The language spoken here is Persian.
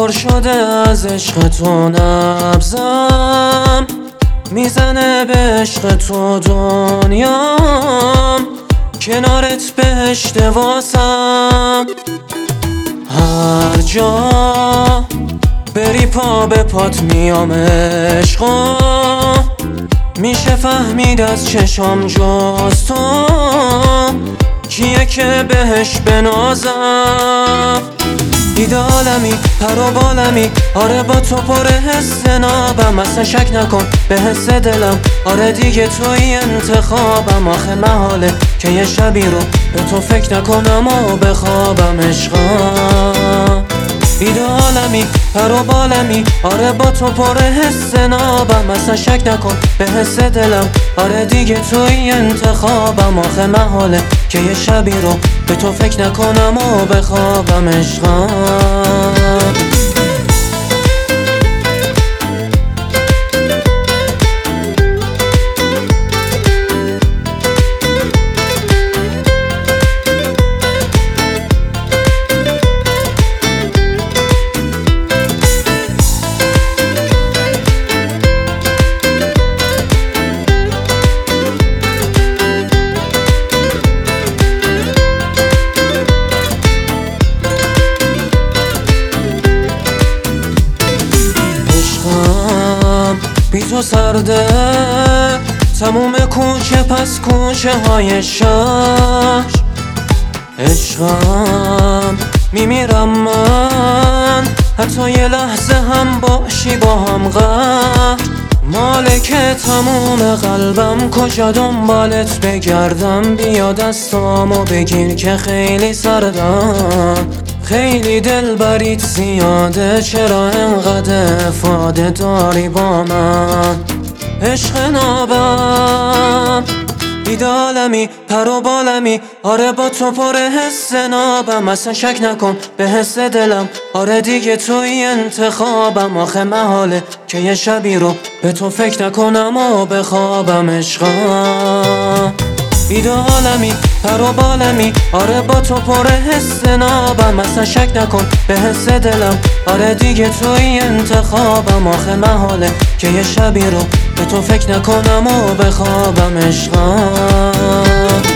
پر شده از عشق تو نبضم، میزنه به عشق تو دنیام، کنارت بهشت واسم. هر جا بری پا به پات میام عشقا، میشه فهمید از چشام جز تو کیه که بهش بنازم. ایدالمی پر و بالمی، آره با تو پر حس نابم، اصلا شک نکن به حس دلم، آره دیگه توی انتخابم. آخه محاله که یه شبی رو به تو فکر نکنم و بخوابم عشقا. ایدالمی پر و بالمی، آره با تو پر حس نابم، اصلا شک نکن به حس دلم، آره دیگه توی انتخابم. آخه محاله که یه شبی رو به تو فکر نکنم و بخوابم عشقا. بی تو سرده تموم کوچه پس کوچه های شهر، عشقم میمیرم من حتی یه لحظه هم باشی با هم قهر. مالک تموم قلبم کجا دنبالت بگردم، بیا دستامو بگیر که خیلی سردم، خیلی دل بریت زیاده، چرا انقدر افاده داری با من عشق نابم. ایدالمی پر و بالمی، آره با تو پر حس نابم، اصلا شک نکن به حس دلم، آره دیگه توی انتخابم. آخه محاله که یه شبی رو به تو فکر نکنم و بخوابم عشقا. ایدالمی پر و بالمی، آره با تو پر حس نابم، اصلا شک نکن به حس دلم، آره دیگه توی انتخابم. آخه محاله که یه شبی رو به تو فکر نکنم و بخوابم عشقا.